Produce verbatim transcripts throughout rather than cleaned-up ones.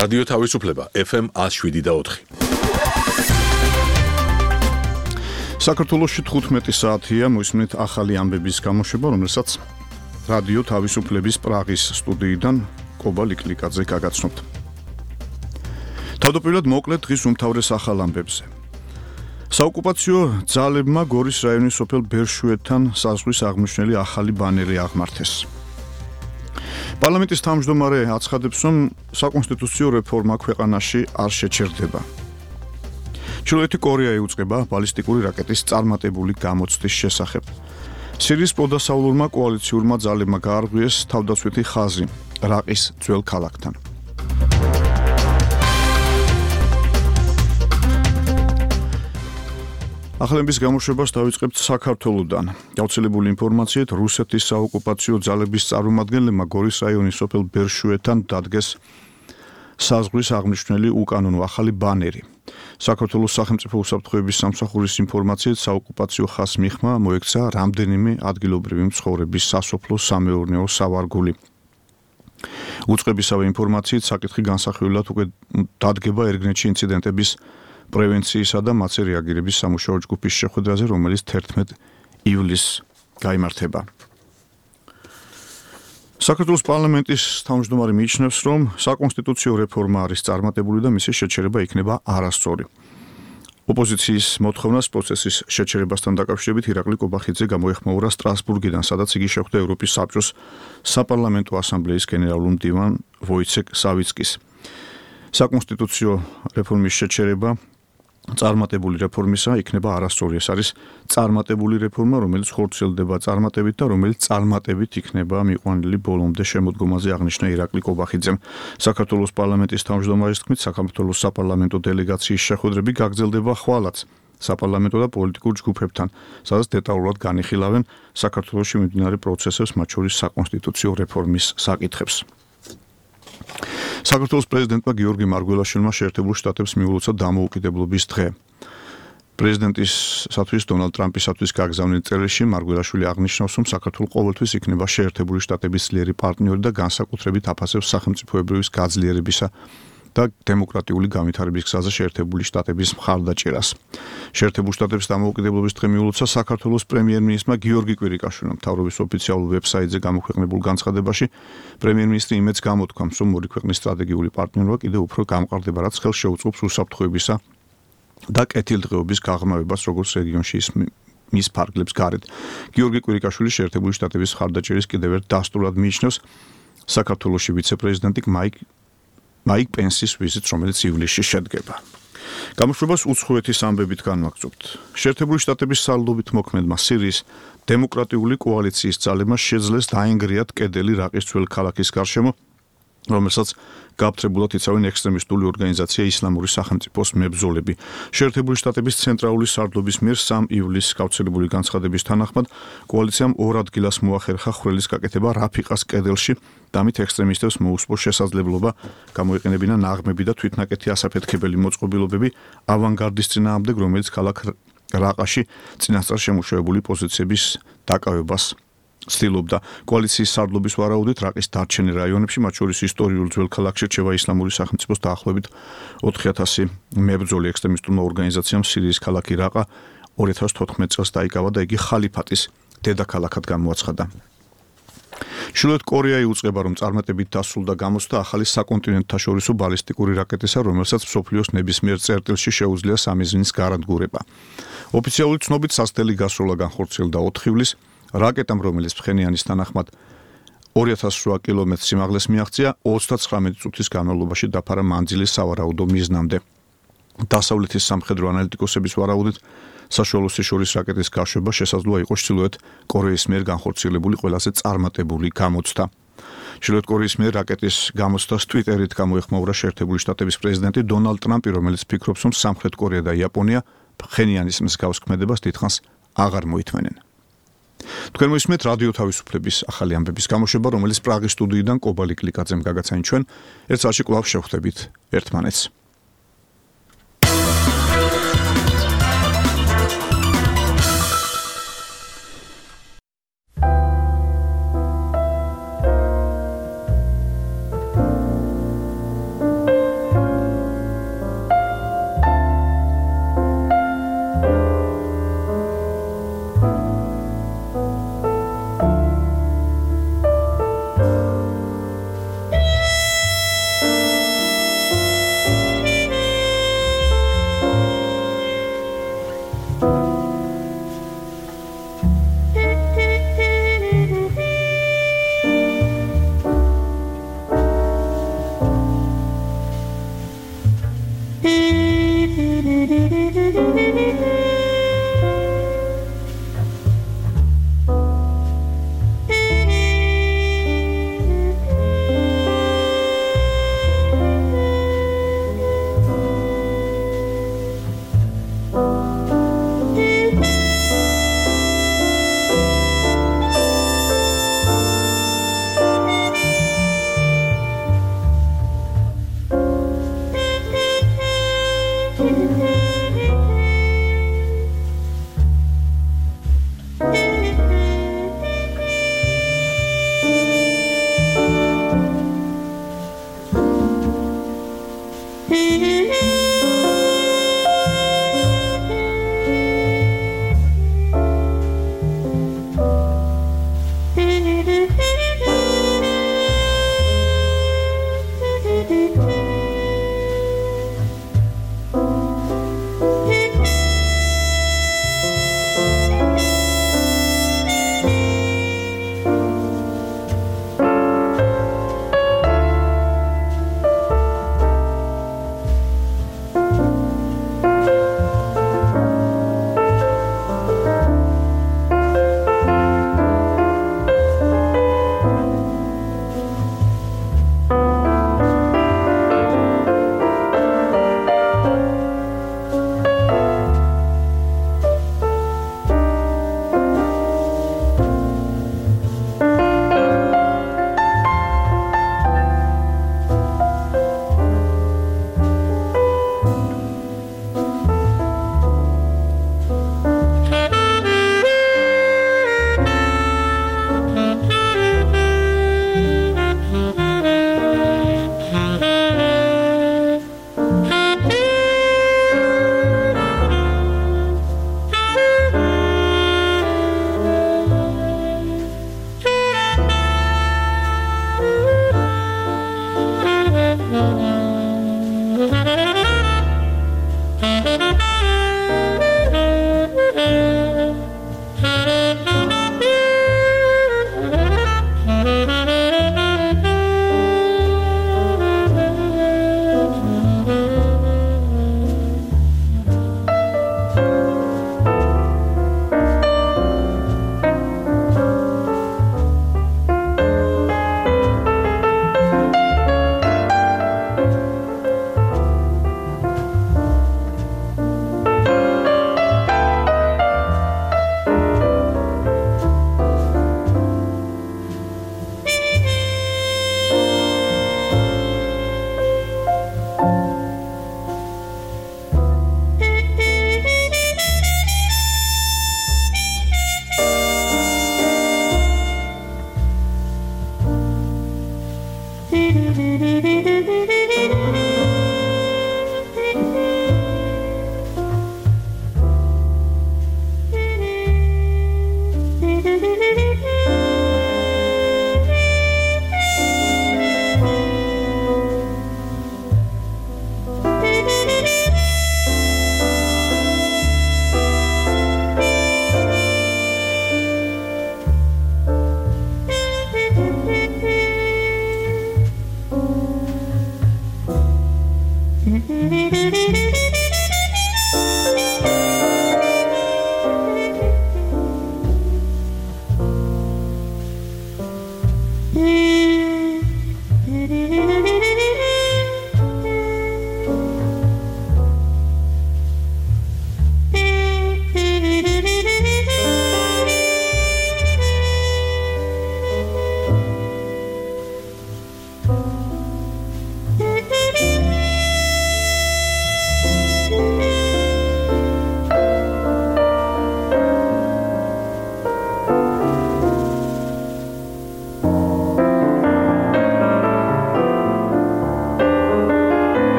რადიო თავისუფლება ეფ ემ one oh seven და four. საქართველოში თხუთმეტი საათია მოისმენთ ახალი ამბების გამოშვება, რომელსაც რადიო თავისუფლების პრაღის სტუდიიდან კობა ლიკლიკაძე გაგაცნობთ. თავდაპირველად მოკლედ დღის უმთავრეს ახალ ამბებზე. საოკუპაციო ძალებმა გორის რაიონის სოფელ ბერშუეთთან საზღვრის აღმნიშვნელი ახალი ბანერი აღმართეს. პარლამენტის თავმჯდომარე აცხადებს, რომ საკონსტიტუციო რეფორმა ქვეყანაში არ შეჩერდება. ჩრდილოეთი კორეა იუწყება ბალისტიკური რაკეტის წარმატებული გამოცდის შესახებ. სირიის პოდასავლურმა კოალიციურმა ძალებმა გაარღვიეს თავდაცვითი ხაზი რაყის ძველ ქალაქთან. ახალების გამოშვებას დავიწყებთ საქართველოდან. გავრცელებული ინფორმაციით, რუსეთის საოკუპაციო ძალების წარმომადგენლებმა გორის რაიონის სოფელ ბერშუეთთან დადგეს საზღვრის აღმნიშვნელი უკანონო ახალი ბანერი. საქართველოს სახელმწიფო უსაფრთხოების სამსახურის ინფორმაციით, საოკუპაციო ხაზს მიღმა მოექცა რამდენიმე ადგილობრივი მცხოვრების სასოფლო-სამეურნეო სავარგული. უწყებისავე ინფორმაციით, საკითხი განსახილველად უკვე დადგება ერგნეთში ინციდენტების პრევენციისა და მათზე რეაგირების სამუშაო ჯგუფის შეხვედრაზე, რომელიც თერთმეტ ივლისს გაიმართება. საქართველოს პარლამენტის თავმჯდომარე მიიჩნევს, რომ საკონსტიტუციო რეფორმა არის წარმატებული და მისი შეჩერება იქნება არასწორი. ოპოზიციის მოთხოვნას პროცესის შეჩერებასთან დაკავშირებით ირაკლი კობახიძე გამოეხმაურა სტრასბურგიდან, სადაც იგი შეხვდა ევროპის საბჭოს საპარლამენტო ასამბლეის გენერალურ მდივან ვოიცეკ სავიცკის. საკონსტიტუციო რეფორმის შეჩერება წარმატებული რეფორმისა იქნება არასწორი. ეს არის წარმატებული რეფორმა, რომელიც ხორციელდება წარმატებით და რომელიც წარმატებით იქნება მიყვანილი ბოლომდე შემოდგომაზე, აღნიშნა ირაკლი კობახიძემ. საქართველოს პარლამენტის თავმჯდომარის თქმით, საქართველოს საპარლამენტო დელეგაციის შეხვედრები გაგრძელდება ხვალაც საპარლამენტო და პოლიტიკურ ჯგუფებთან, სადაც დეტალურად განიხილავენ საქართველოში მიმდინარე პროცესებს, მათ შორის საკონსტიტუციო რეფორმის საკითხებს. საქართველოს პრეზიდენტმა გიორგი მარგველაშვილმა შეერთებულ შტატებს მიულოცა დამოუკიდებლობის დღე. პრეზიდენტისათვის დონალდ ტრამპისათვის გაგზავნილ წერილში მარგველაშვილი აღნიშნავს, რომ საქართველო ყოველთვის იქნება შეერთებული შტატების ძლიერი პარტნიორი და განსაკუთრებით აფასებს სახელმწიფოებრიობის გაძლიერებისა და დემოკრატიული განვითარების გზაზე შეერთებული შტატების მხარდაჭერას. შეერთებულ შტატების დამოუკიდებლობის დღე მიულოცა საქართველოს პრემიერ-მინისტრმა გიორგი კვირიკაშვილმა. მთავრობის ოფიციალურ ვებსაიტზე გამოქვეყნებულ განცხადებაში პრემიერ-მინისტრი იმედს გამოთქვამს, რომ ორი ქვეყნის სტრატეგიული პარტნიორობა კიდევ უფრო გამყარდება, რაც ხელს შეუწყობს უსაფრთხოებისა და კეთილდღეობის გაღრმავებას, როგორც რეგიონში, ის მის ფარგლებს გარეთ. გიორგი კვირიკაშვილი შეერთებული შტატების მხარდაჭერის კიდევ ერთ დასტურად მიიჩნევს საქართველოში ვიცე-პრეზიდენტი მაიკ მაიკ პენსის ვიზიტს, რომელიც ივლისში შედგება. გამოშვებას უცხოეთის ამბებით განვაგრძობთ. შეერთებული შტატების სარდლობით მოქმედმა სირიის დემოკრატიული კოალიციის ძალებმა შეძლეს დაენგრიათ კედელი რაყის ძველ ქალაქის გარშემო, რომელსაც გააფთრებულად იცავენ ექსტრემისტული ორგანიზაცია ისლამური სახელმწიფოს მებრძოლები. შეერთებული შტატების ცენტრალური სარდლობის მიერ სამი ივლისს გავრცელებული განცხადების თანახმად კოალიციამ ორ ადგილას მოახერხა ხვრელის გაკეთება რაფიყას კედელში და მით ექსტრემისტებს მოუსწრო შესაძლებლობა გამოეყენებინა ნაღმები და თვითნაკეთი ასაფეთქებელი მოწყობილობები ავანგარდის წინააღმდეგ, რომელიც ქალაქ რაყაში წინასწარ შემუშავებული პოზიციების დაკავებას ცდილობდა. კოალიციის სარდლობის ვარაუდით რაყის დარჩენილ რაიონებში, მათ შორის ისტორიულ ძველ ქალაქში რჩება ისლამური სახელმწიფოს დაახლოებით ოთხი ათასი მებრძოლი. ექსტრემისტულმა ორგანიზაციამ სირიის ქალაქი რაყა ორი ათას თოთხმეტ წელს დაიკავა და იგი ხალიფატის დედაქალაქად გამოაცხადა. ჩრდილოეთ კორეა იუწყება, რომ წარმატებით დასრულდა გამოცდა ახალი საკონტინენტთაშორისო ბალისტიკური რაკეტისა, რომელსაც მსოფლიოს ნებისმიერ წერტილში შეუძლია სამი ზმნის გარანტგურება. ოფიციალური ცნობით სასწრაფო გასროლა განხორციელდა ოთხ ივლისს. რაკეტამ, რომელიც ფხენიანის თანახმად ორი ათას რვა კილომეტრ სიმაღლეს მიაღწია, ოცდაცხრამეტი წუთის განმავლობაში დაფარა მანძილის სავარაუდო მიზნამდე. დასავლეთის სამხედრო ანალიტიკოსების ვარაუდით, საშუალო სიშორის რაკეტის გაშვება შესაძლოა იყოს ჩრდილოეთ კორეის მიერ განხორციელებული ყველაზე წარმატებული გამოცდა. ჩრდილოეთ კორეის მიერ რაკეტის გამოცდას ტვიტერით გამოეხმაურა შეერთებული შტატების პრეზიდენტი დონალდ ტრამპი, რომელიც ფიქრობს, რომ სამხრეთ კორეა და იაპონია ფხენიანის მსგავს ქმედებას დიდხანს აღარ მოითმენენ. თქვენ მოისმენთ რადიო თავისუფლების ახალი ამბების გამოშვება, რომელიც პრაღის სტუდიიდან კობა ლიკლიკაძემ გაგაცანით ჩვენ. ერთ საათში კვლავ შევხვდებით ერთმანეთს.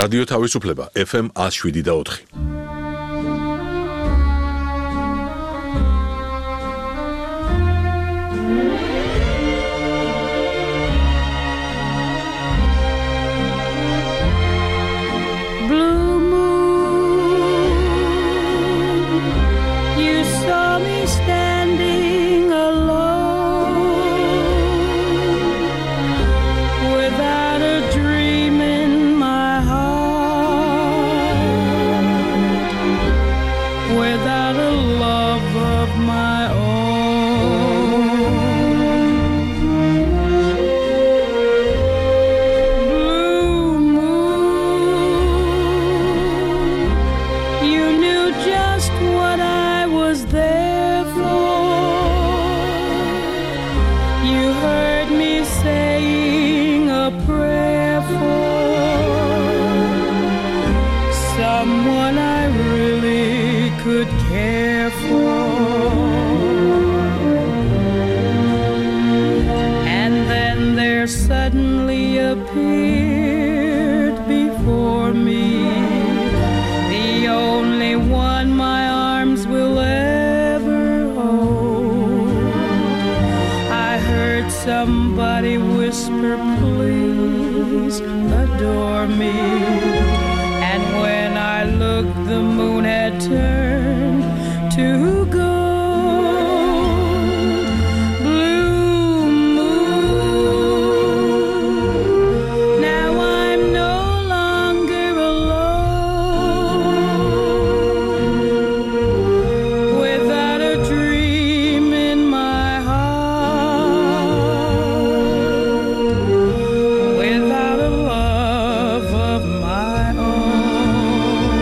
რადიო თავისუფლება ეფ ემ one oh seven და four. Somebody whisper, please adore me. And when I looked, the moon had turned to gold. Blue moon, now I'm no longer alone, without a dream in my heart, without a love of my own.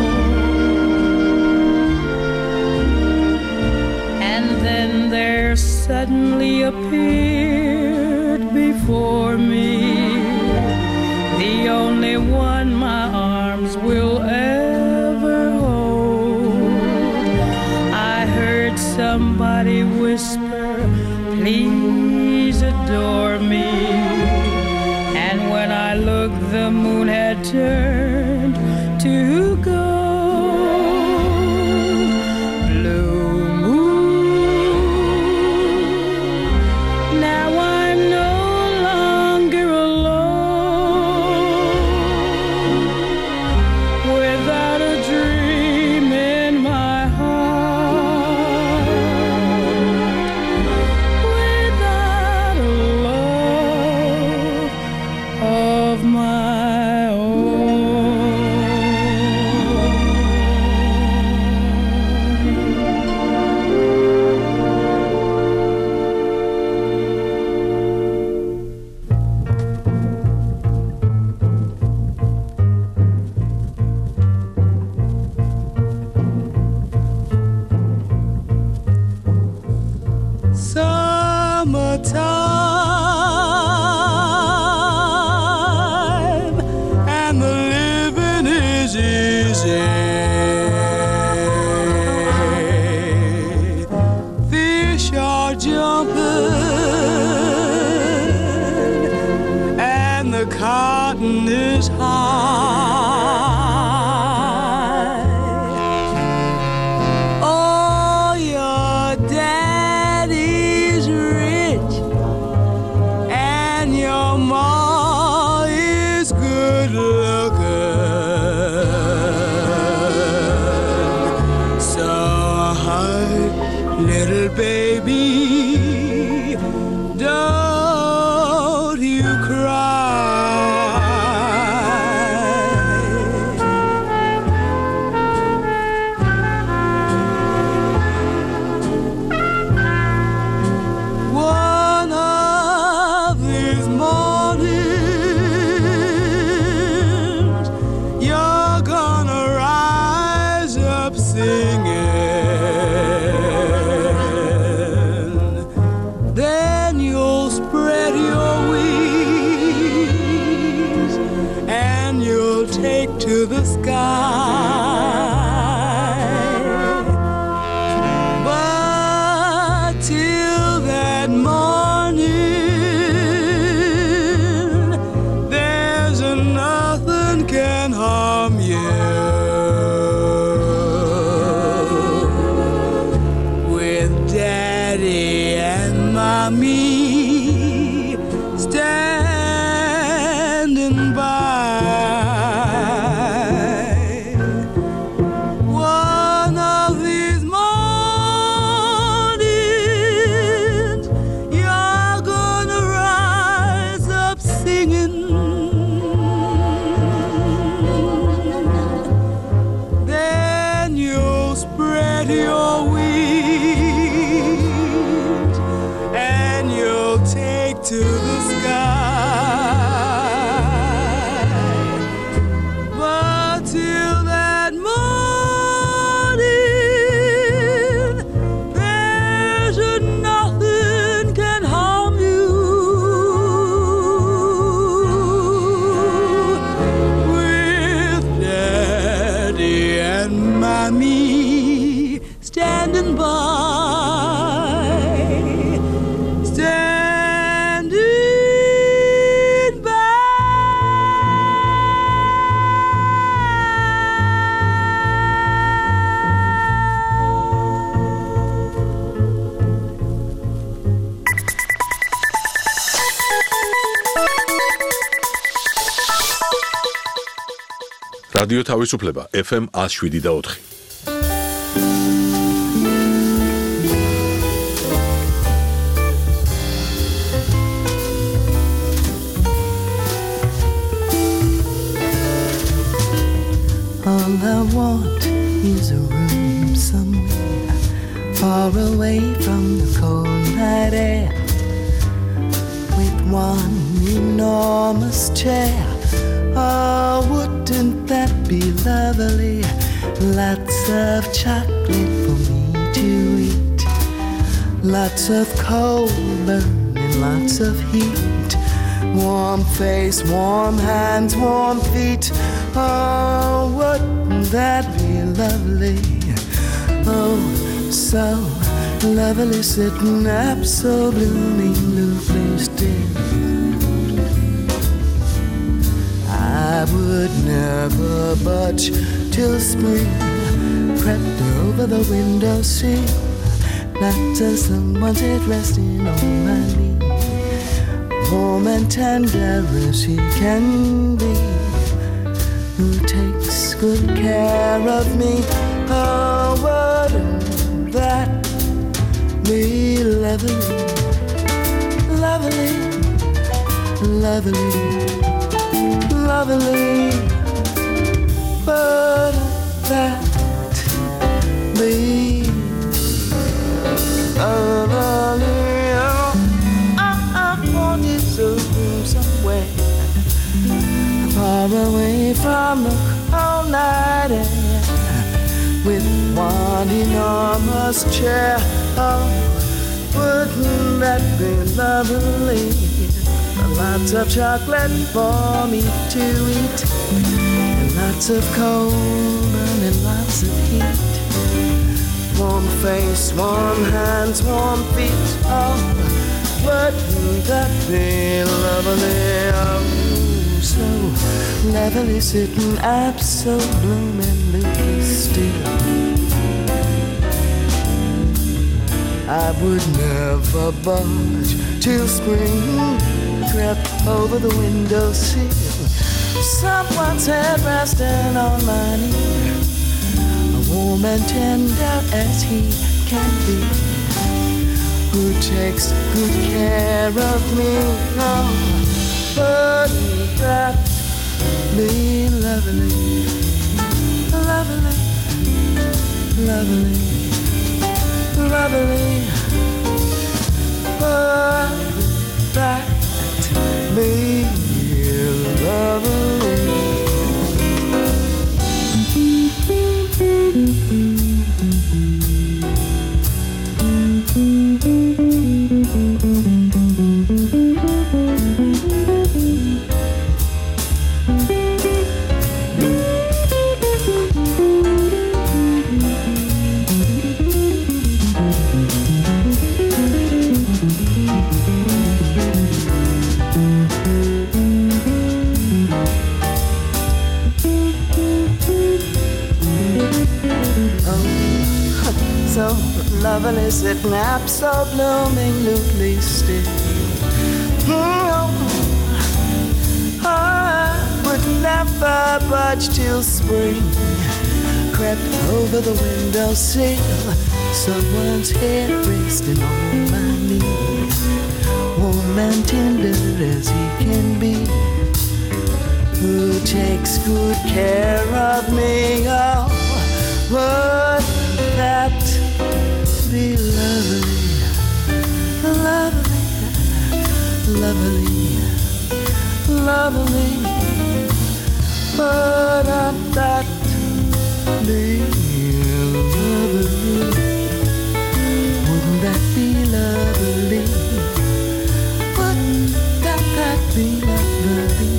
And then there suddenly appeared before me the only one my arms will ever hold. I heard somebody whisper, please adore me. And when I looked, the moon had turned to gold. Blue moon, now I'm no longer alone, without a dream in my heart, without a love of my own. Summertime, and the living is easy. Fish are jumping, and the cotton is high. Oh, your daddy's rich, and your ma is good looking. So, hi, little baby, don't you cry. One of these mornings, you're gonna rise up singing. Then you'll spread your wings, and you'll take to the sky. But till that morning, there's nothing can harm from you. With Daddy and Mommy standing by. One of these mornings, you're gonna rise up singing. Then you'll spread your wings and you'll take to the sky. But till that morning, there's nothing can harm you. With Daddy and Mommy standing by. რადიო თავისუფლება ეფ ემ one oh seven და four. All I want is a room somewhere far away from the cold night air, with one enormous chair. Oh, wouldn't that be lovely? Lots of chocolate for me to eat, lots of coal burning, lots of heat, warm face, warm hands, warm feet. Oh, wouldn't that be lovely? Oh, so lovely, sitting up so bloomingly still. I would never budge till spring crept over the window sill, not till someone's head resting on my knee, warm and tender as he can be, who takes good care of me. Oh, wouldn't that be lovely, lovely, lovely, lovely? Wouldn't that be lovely? Oh, I, I want it to somewhere far away from the cold night air, with one enormous chair. Oh, wouldn't that be lovely? Lots of chocolate for me to eat, and lots of cold and lots of heat, warm face, warm hands, warm feet. Oh, wouldn't that be lovely? Oh, so lovely, sitting up so bloomingly still. I would never budge till spring crept over the windowsill, someone's head resting on my knee, a warm and tender as he can be, who takes good care of me. Oh, wouldn't that be lovely, lovely, lovely, lovely? Wouldn't that be lovely? Oh, so lovely, sitting up, so blooming, loosely still. Oh, I would never budge till spring crept over the windowsill. Someone's head resting on my knee, warm and tender as he can be, who takes good care of me. Oh, would that be lovely, lovely, lovely, lovely? Would that be lovely? Wouldn't that be lovely? Wouldn't that, that be lovely?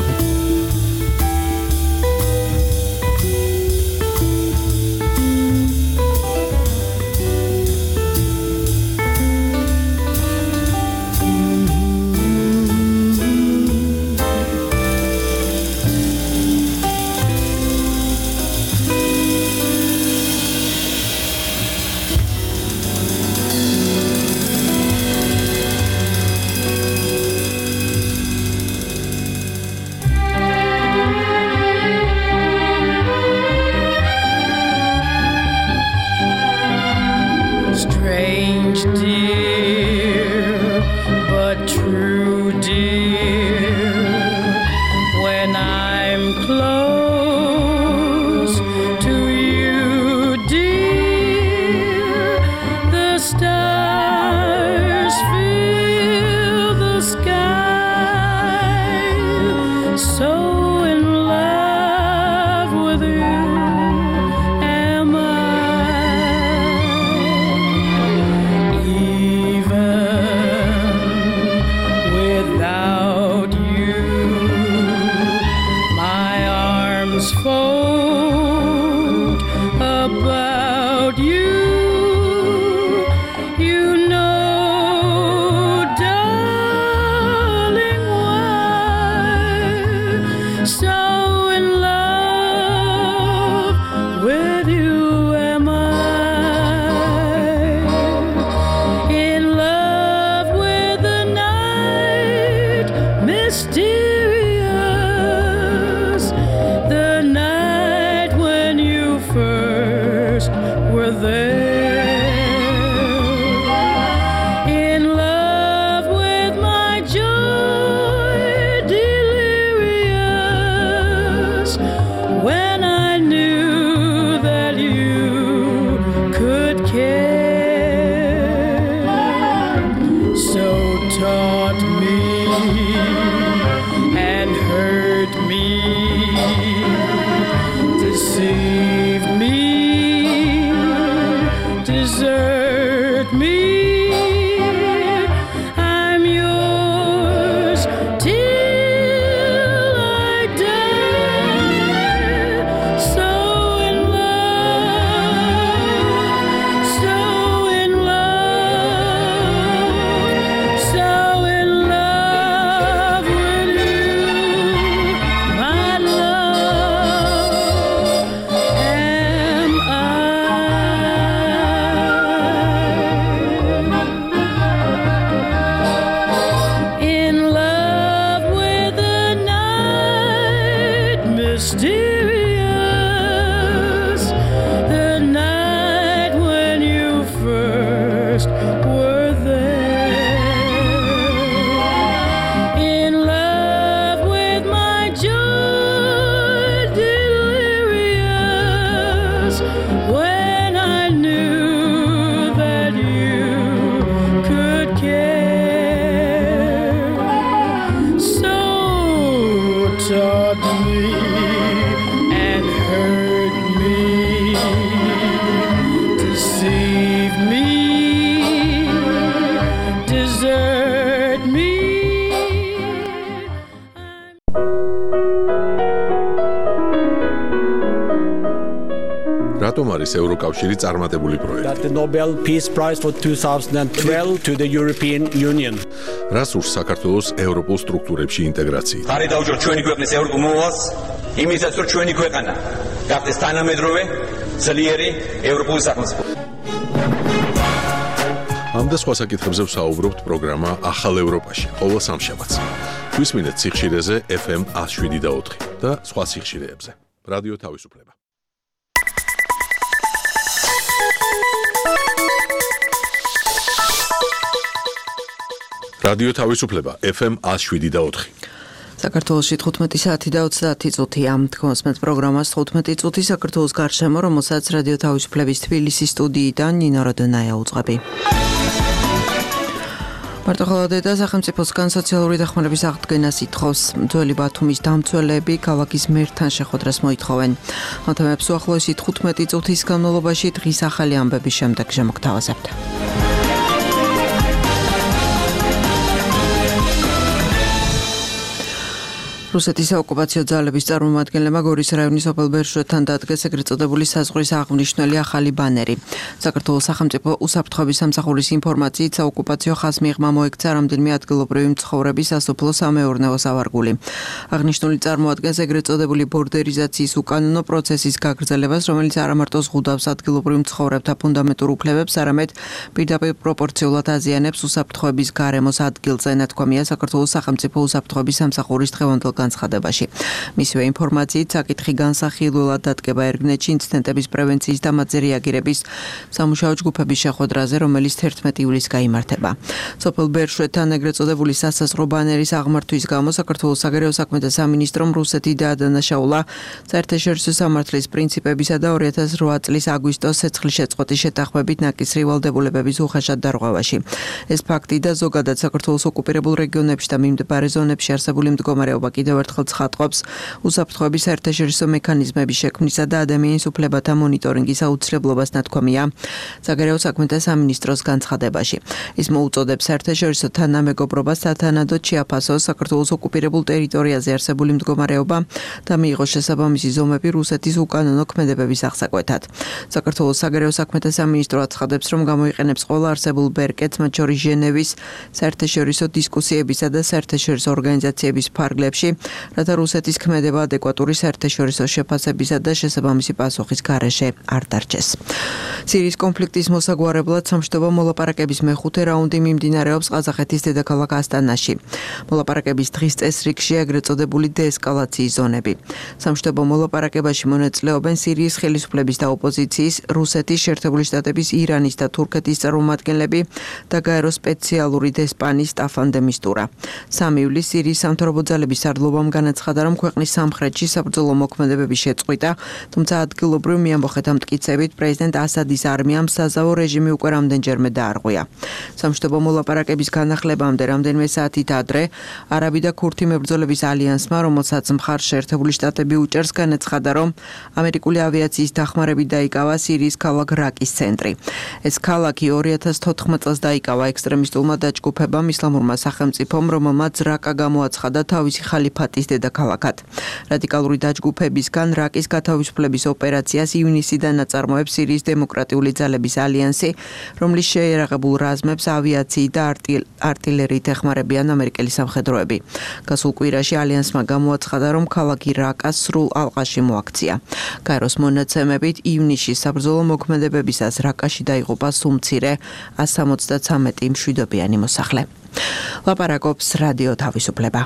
რატომ არის ევროკავშირი წარმატებული პროექტი? That the Nobel Peace Prize for twenty twelve to the European Union. რას ურს საქართველოს ევროპულ სტრუქტურებში ინტეგრაცია? ხარი დაუჭიროთ ჩვენი ქვეყნის ევროპულ მოვალს, იმისაც რომ ჩვენი ქვეყანა გახდეს თანამედროვე, ძლიერი ევროპული სახელმწიფო. ამ და სხვა საკითხებზე ვსაუბრობთ პროგრამა ახალ ევროპაში ყოველ სამშაბათს. გვისმინეთ სიხშირეზე F M one oh seven და ოთხი და სხვა სიხშირეებზე. რადიო თავისუფლება. რადიო თავისუფლება F M one oh seven და ოთხი. საქართველოში თხუთმეტი საათი და ოცდაათი წუთია. თქვენს პროგრამას თხუთმეტი წუთი საქართველოს გარშემო, რომელსაც რადიო თავისუფლების თბილისის სტუდიიდან ნინო როდონაია უძღვები. მარტოხელა და სახელმწიფოსგან სოციალური დახმარების აღდგენას ითხოვს. ძველი ბათუმის დამცველები ქალაქის მერთან შეხვედრას მოითხოვენ. ამ თემებს უახლოესი თხუთმეტი წუთის განმავლობაში დღის ახალი ამბების შემდეგ შემოგთავაზებთ. რუსეთის საოკუპაციო ძალების წარმომადგენლებმა გორის რაიონის სოფელ ბერშვეთთან დადგეს ეგრეთ წოდებული საზღვრის აღნიშნული ახალი ბანერი. საქართველოს სახელმწიფო უსაფრთხოების სამსახურის ინფორმაციით საოკუპაციო ხაზს მიღმა მოექცა რამდენიმე ადგილობრივი მცხოვრების სასოფლო სამეურნეო სავარგული. აღნიშნული წარმოადგენს ეგრეთ წოდებული ბორდერიზაციის უკანონო პროცესის გაგრძელებას, რომელიც არა მარტო ზღუდავს ადგილობრივ მცხოვრებთა ფუნდამენტურ უფლებებს, არამედ პირდაპირ პროპორციულად აზიანებს უსაფრთხოების გარემოს ადგილზე, ნათქვამია საქართველოს სახელმწიფო უსაფრთხოების სამსახურის დღევანდელ განცხადებაში. მისივე ინფორმაციით საკითხი განსახილველად დადგება ერგნეთში ინციდენტების პრევენციის და მათზე რეაგირების სამუშაო ჯგუფების შეხვედრაზე, რომელიც თერთმეტი ივლისს გაიმართება. სოფელ ბერშვეთთან ეგრეთ წოდებული სასაზღვრო ბანერის აღმართვის გამო საქართველოს საგარეო საქმეთა სამინისტრომ რუსეთი დაადანაშაულა საერთაშორისო სამართლის პრინციპებისა და ორი ათას რვა წლის აგვისტოს ცეცხლის შეწყვეტის შეთანხმებით ნაკისრი ვალდებულებების უხეშად დარღვევაში. ეს ფაქტი და ზოგადად საქართველოს ოკუპირებულ რეგიონებში და მიმდებარე ზონებში არსებული მდგომარეობა კიდევ ერთხელ ცხადყოფს უსაფრთხოების საერთაშორისო მექანიზმების შექმნისა და ადამიანის უფლებათა მონიტორინგის აუცილებლობას, ნათქვამია საგარეო საქმეთა სამინისტროს განცხადებაში. ის მოუწოდებს საერთაშორისო თანამეგობრობას სათანადოდ შეაფასოს საქართველოს ოკუპირებულ ტერიტორიაზე არსებული მდგომარეობა და მიიღოს შესაბამისი ზომები რუსეთის უკანონო ქმედებების აღსაკვეთად. საქართველოს საგარეო საქმეთა სამინისტრო აცხადებს, რომ გამოიყენებს ყველა არსებულ ბერკეტს, მათ შორის ჟენევის საერთაშორისო დისკუსიებისა და საერთაშორისო ორგანიზაციების ფარგლებში, რათა რუსეთის ქმედება ადეკვატური საერთაშორისო შეფასებისა და შესაბამისი პასუხის გარეშე არ დარჩეს. სირიის კონფლიქტის მოსაგვარებლად სამშვიდობო მოლაპარაკების მეხუთე რაუნდი მიმდინარეობს ყაზახეთის დედაქალაქ ასტანაში. მოლაპარაკების დღის წესრიგში ეგრეთ წოდებული დეესკალაციის ზონები. სამშვიდობო მოლაპარაკებაში მონაწილეობენ სირიის ხელისუფლების და ოპოზიციის, რუსეთის, შეერთებული შტატების, ირანის და თურქეთის წარმომადგენლები და გაეროს სპეციალური დესპანი სტაფან დე მისტურა. სამი ივლისს სირიის სამთავრობო ძალების სარდლობამ განაცხადა, რომ ქვეყნის სამხრეთში საბრძოლო მოქმედებები შეწყვიტა, თუმცა ადგილობრივ მიამბოხეთა მტკიცებით პრეზიდენტ ასადის არმიამ საზავო რეჟიმი უკვე რამდენჯერმე დაარღვია. სამშვიდობო მოლაპარაკების განახლებამდე რამდენიმე საათით ადრე არაბი და ქურთი მებრძოლების ალიანსმა, რომელსაც მხარს შეერთებული შტატები უჭერს, განაცხადა, რომ ამერიკული ავიაციის დახმარებით დაიკავა სირიის ქალაქ რაკის ცენტრი. ეს ქალაქი ორი ათას თოთხმეტ წელს დაიკავა ექსტრემისტულმა დაჯგუფებამ ისლამურმა სახელმწიფომ, რომელმაც რაკა გამოაცხადა თავისი ხალიფატის დედაქალაქად. რადიკალური დაჯგუფებისგან რაკის გათავისუფლების ოპერაციას ივნისიდან აწარმოებს სირიის დემოკრატიული ძალების ალიანსი, რომლის შეიარაღებულ რაზმებს ავიაციით და არტილერიით ეხმარებიან ამერიკელი სამხედროები. გასულ კვირაში ალიანსმა გამოაცხადა, რომ ქალაქი რაკას სრულ ალყაში მოაქცია. გაეროს მონაცემებით ივნისში საბრძოლო მოქმედებებისას რაკაში დაიღუპა სუმცირე one hundred seventy-three მშვიდობიანი მოსახლე. ლაპარაკობს რადიო თავისუფლება.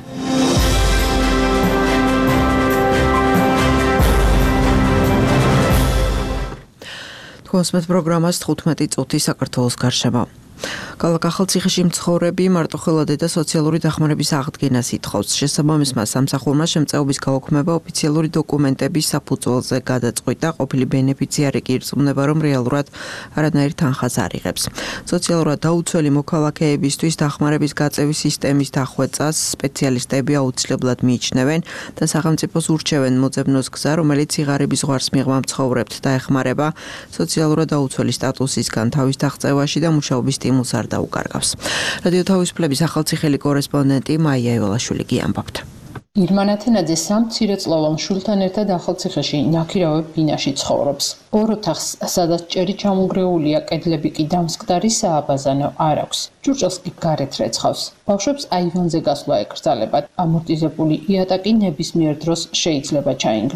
თქვენს პროგრამას თხუთმეტი წუთი საქართველოს გარშემო. ქალაქ ახალციხეში მცხოვრები მარტოხელა და სოციალური დახმარების აღდგენას ითხოვს. შესაბამისმა სამსახურმა შემწეობის გაუქმება ოფიციალური დოკუმენტების საფუძველზე გადაწყვიტა, ყოფილი ბენეფიციარი კი ირწმუნება, რომ რეალურად არანაირ თანხას არ იღებს. სოციალურად დაუცველი მოქალაქეებისთვის დახმარების გაწევის სისტემის დახვეწას სპეციალისტები აუცილებლად მიიჩნევენ და სახელმწიფოს ურჩევენ მოძებნოს გზა, რომელიც სიღარიბის ზღვარს მიღმა მცხოვრებთ დაეხმარება სოციალურად დაუცველი სტატუსისგან თავის დაღწევაში და მუშაობის სტიმულს არ დაუკარგავს. რადიო თავისუფლების ახალციხელი კორესპონდენტი მაია ევალაშვილი გიამბობთ. ირმა ნათენაძე სამ მცირეწლოვან შვილთან ერთად ახალციხეში ნაქირავებ ბინაში ცხოვრობს. ორ ოთახს, სადაც ჭერი ჩამონგრეულია, კედლები კი დამსკდარი სააბაზანო არ აქვს. ჭურჭელს კი გარეთ რეცხავს. ბავშვებს აივანზე გასვლა ეკრძალებათ. ამორტიზებული იატაკი ნებისმიერ დროს შეიძლება ჩაინგრეს.